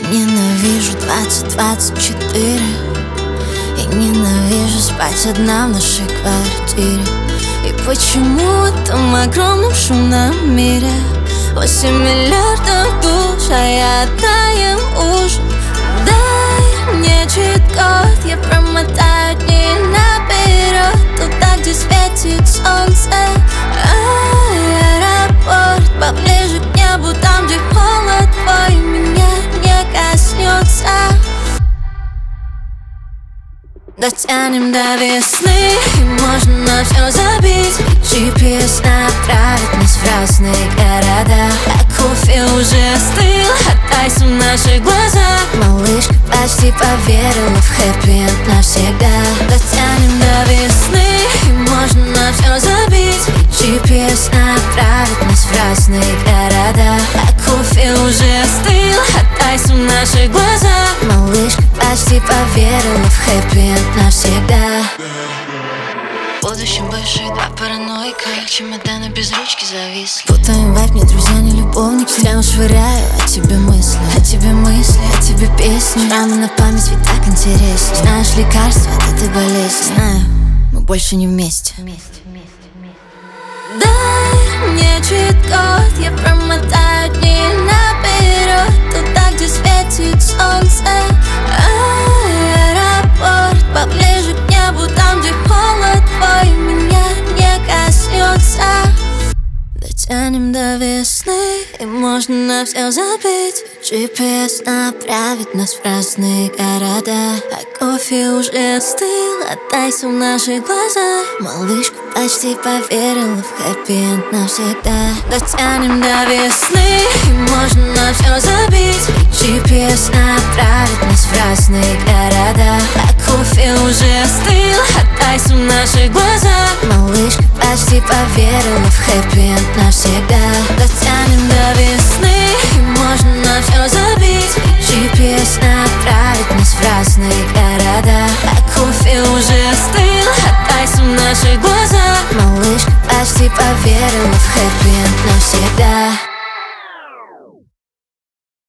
Ненавижу 2024. И ненавижу спать одна в нашей квартире. И почему в этом огромном шумном мире 8 миллиардов душ, а я одна ем ужин. Дай мне чит-код, я промотаю дни наперед, туда, где светит солнце. Аэропорт поближе к небу, там, где холод твой меня не коснется. Дотянем до весны, и можно на все забить. GPS направит нас в разные города. А кофе уже остыл, а Тайсон в наших глазах. Малышка почти поверила в хэппи-энд навсегда. Дотянем до весны, и можно на все забить. GPS направит нас в разные города. А кофе уже остыл, а Тайсон в наших глазах. Малышка почти поверила в хэппи-энд навсегда. В будущем бывшие два параноика, чемоданы без ручки зависли. Путаем вайб, не друзья, не любовники. Прямо швыряю о тебе мысли, о тебе мысли, о тебе песни. Шрамы на память, ведь так интересно. Знаешь лекарства от этой болезни? Знаю, мы больше не вместе. Дай мне чит-код, я промотаю дни наперед, туда, где светит солнце. Аэропорт поближе к небу, там, где холод твой меня не коснется. Дотянем до весны, и можно на все забыть. GPS направит нас в разные города. А кофе уже остыл, а Тайсон в наших глазах. Малышка почти поверила в хэппи-энд навсегда. Дотянем до весны, и можно на все забить. GPS направит нас в разные города. А кофе уже остыл, а Тайсон в наших глазах. Малышка почти поверила в хэппи-энд навсегда. Дотянем до весны, и можно на все забить. GPS направит нас в разные города. А кофе уже остыл, а Тайсон в наших глазах. Малышка почти поверила в